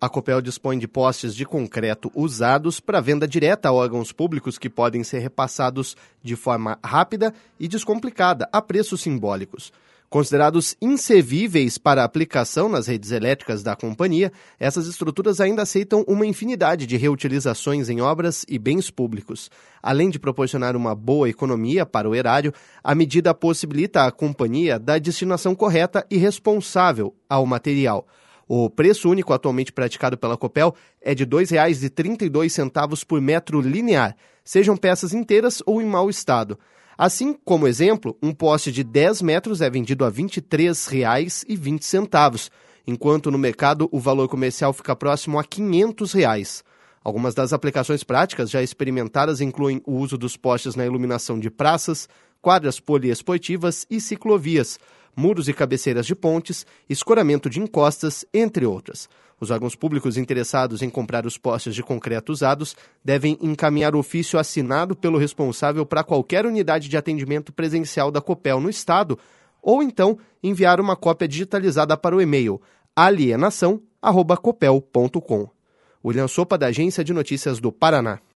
A Copel dispõe de postes de concreto usados para venda direta a órgãos públicos que podem ser repassados de forma rápida e descomplicada, a preços simbólicos. Considerados inservíveis para aplicação nas redes elétricas da companhia, essas estruturas ainda aceitam uma infinidade de reutilizações em obras e bens públicos. Além de proporcionar uma boa economia para o erário, a medida possibilita à companhia dar destinação correta e responsável ao material. O preço único atualmente praticado pela Copel é de R$ 2,32 por metro linear, sejam peças inteiras ou em mau estado. Assim, como exemplo, um poste de 10 metros é vendido a R$ 23,20, enquanto no mercado o valor comercial fica próximo a R$ 500. Algumas das aplicações práticas já experimentadas incluem o uso dos postes na iluminação de praças, quadras poliesportivas e ciclovias, muros e cabeceiras de pontes, escoramento de encostas, entre outras. Os órgãos públicos interessados em comprar os postes de concreto usados devem encaminhar ofício assinado pelo responsável para qualquer unidade de atendimento presencial da Copel no estado, ou então enviar uma cópia digitalizada para o e-mail alienação@copel.com. William Sopa, da Agência de Notícias do Paraná.